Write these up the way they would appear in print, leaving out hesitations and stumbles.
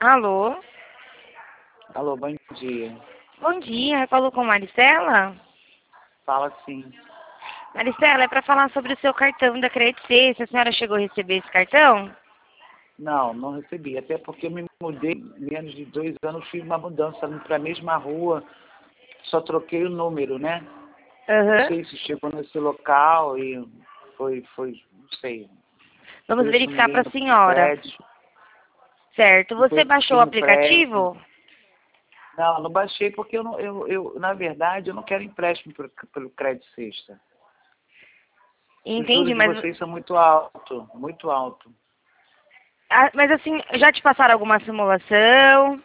Alô? Alô, bom dia. Bom dia, falou com Maricela? Fala sim. Maricela, é para falar sobre o seu cartão da Credit Suisse. A senhora chegou a receber esse cartão? Não, não recebi. Até porque eu me mudei menos de 2 anos, fiz uma mudança para a mesma rua, só troquei o número, né? Não Aham. sei se chegou nesse local e foi, não sei. Vamos Conheço verificar ninguém para a no senhora. prédio, Certo. não Você conheço baixou o ninguém no prédio. aplicativo? Não, não baixei porque na verdade, eu não quero empréstimo pelo Crédito Sexta. Os Entendi, juros de mas, vocês são muito alto, muito alto. mas assim, já te passaram alguma simulação?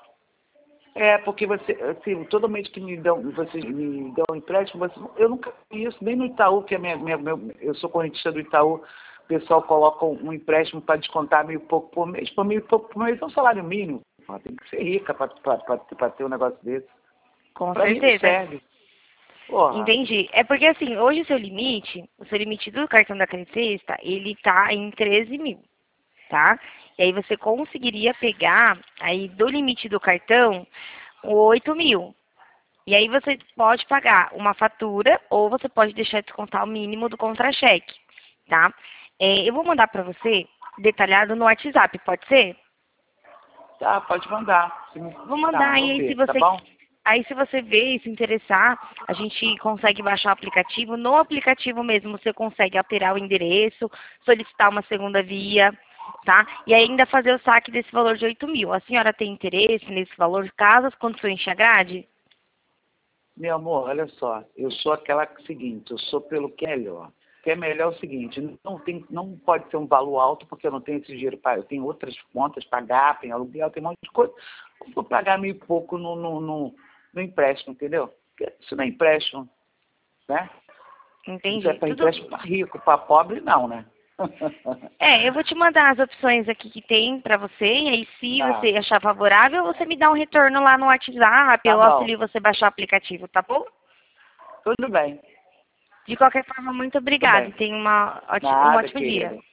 É, porque você, assim, todo mês que vocês me dão um empréstimo, eu nunca vi isso, nem no Itaú, que é eu sou correntista do Itaú, o pessoal coloca um empréstimo para descontar meio pouco por mês. Por meio pouco por mês é um salário mínimo. Pô, tem que ser rica para ter um negócio desse. Com Para mim não certeza. serve. Porra, Entendi. É porque assim, hoje o seu limite do cartão da Credit Suisse, ele tá em 13 mil, tá? E aí você conseguiria pegar aí do limite do cartão 8 mil. E aí você pode pagar uma fatura ou você pode deixar descontar o mínimo do contra-cheque, tá? Eu vou mandar para você detalhado no WhatsApp, pode ser? tá, pode mandar. Vou Tá, mandar vou e aí se ver, tá você bom? aí se você ver e se interessar, a gente consegue baixar o aplicativo. No aplicativo mesmo você consegue alterar o endereço, solicitar uma segunda via, tá? E ainda fazer o saque desse valor de 8 mil. A senhora tem interesse nesse valor caso as condições te agrade? Meu amor, olha só, eu sou aquela seguinte, eu sou pelo que é melhor. O que é melhor é o seguinte, não pode ser um valor alto, porque eu não tenho esse dinheiro para. Eu tenho outras contas, pagar, tem aluguel, tem um monte de coisa. Eu vou pagar meio pouco no empréstimo, entendeu? Porque isso não é empréstimo, né? Isso é Entendi. para Tudo. empréstimo para rico, para pobre não, né? Eu vou te mandar as opções aqui que tem pra você, e aí se Tá, você achar favorável, você me dá um retorno lá no WhatsApp, tá eu bom. auxilio você a baixar o aplicativo, tá bom? Tudo bem, De qualquer forma, muito tudo obrigada e bem. tenha um Nada, ótimo dia. querida.